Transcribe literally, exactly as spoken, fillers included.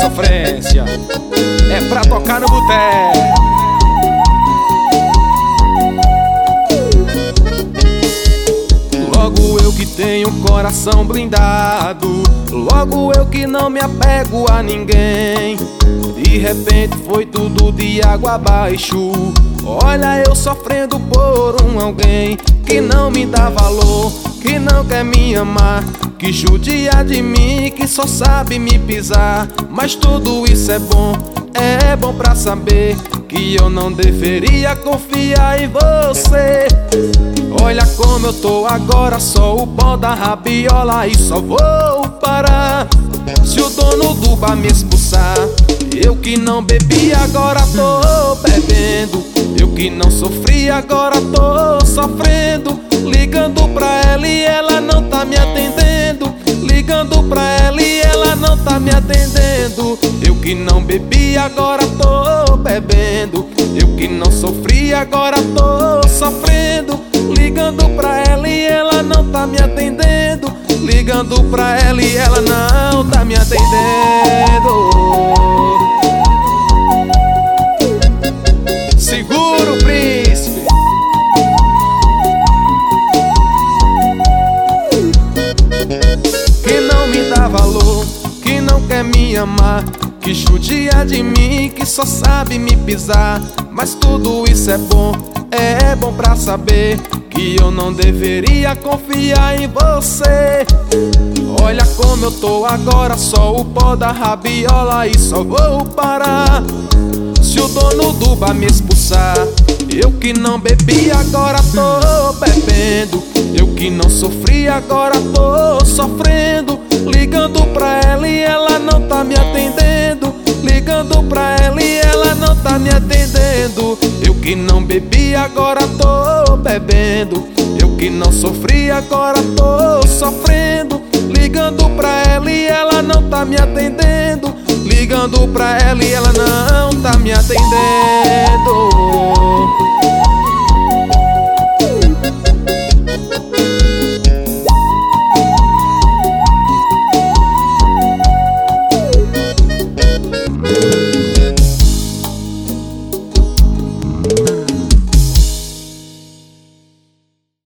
sofrência é pra tocar no boteco. Logo eu que tenho coração blindado, logo eu que não me apego a ninguém. De repente foi tudo de água abaixo. Olha eu sofrendo por um alguém que não me dá valor, que não quer me amar, que judia de mim, que só sabe me pisar. Mas tudo isso é bom, é bom pra saber que eu não deveria confiar em você. Olha como eu tô agora, só o pó da rabiola e só vou parar se o dono do bar me expulsar. Eu que não bebi agora tô bebendo, eu que não sofri agora tô sofrendo. Ligando pra ela e ela não tá me atendendo, ligando pra ela e ela não tá me atendendo. Eu que não bebi agora tô bebendo, eu que não sofri agora tô sofrendo. Ligando pra ela e ela não tá me atendendo, ligando pra ela e ela não tá me atendendo. Segura o príncipe. Que não me dá valor, que não quer me amar, que judia de mim, que só sabe me pisar. Mas tudo isso é bom, é bom pra saber que eu não deveria confiar em você. Olha como eu tô agora, só o pó da rabiola e só vou parar se o dono do bar me expulsar. Eu que não bebi agora tô bebendo, eu que não sofri agora tô sofrendo. Ligando pra ela e ela não tá me atendendo, ligando pra ela e ela não tá me atendendo. Eu que não bebi agora tô bebendo, eu que não sofri agora tô sofrendo. Ligando pra ela e ela não tá me atendendo, ligando pra ela e ela não tá me atendendo.